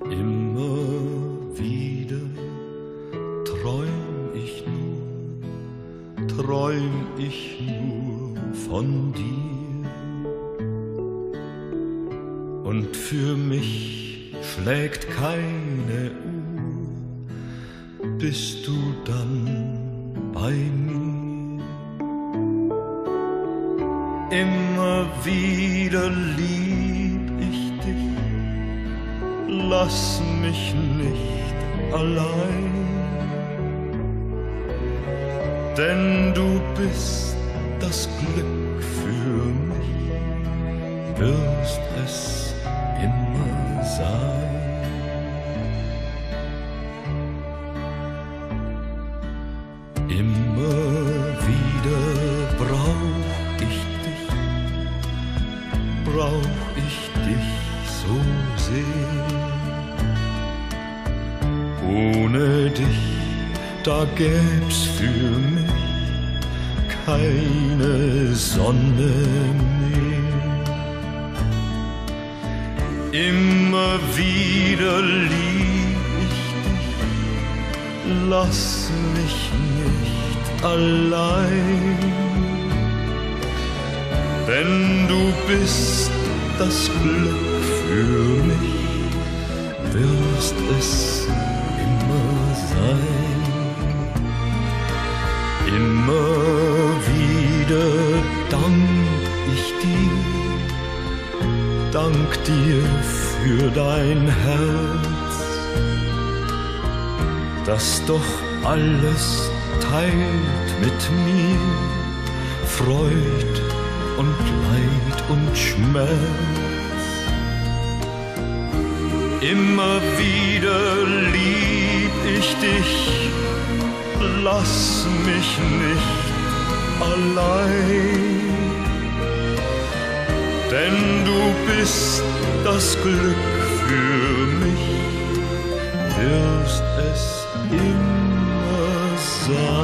Immer wieder träum ich nur von dir. Und für mich schlägt keine Uhr, bist du dann bei mir. Immer wieder lieb ich dich, lass mich nicht allein, denn du bist das Glück für mich, wirst es immer sein. Immer wieder brauch ich dich so sehr. Ohne dich, da gäb's für mich keine Sonne mehr. Immer wieder lieb ich dich, lass mich nicht allein, denn du bist das Glück für mich, wirst es immer sein. Immer wieder dank dir für dein Herz, das doch alles teilt mit mir, Freud und Leid und Schmerz. Immer wieder lieb ich dich, lass mich nicht allein, denn du bist das Glück für mich, wirst es immer sein.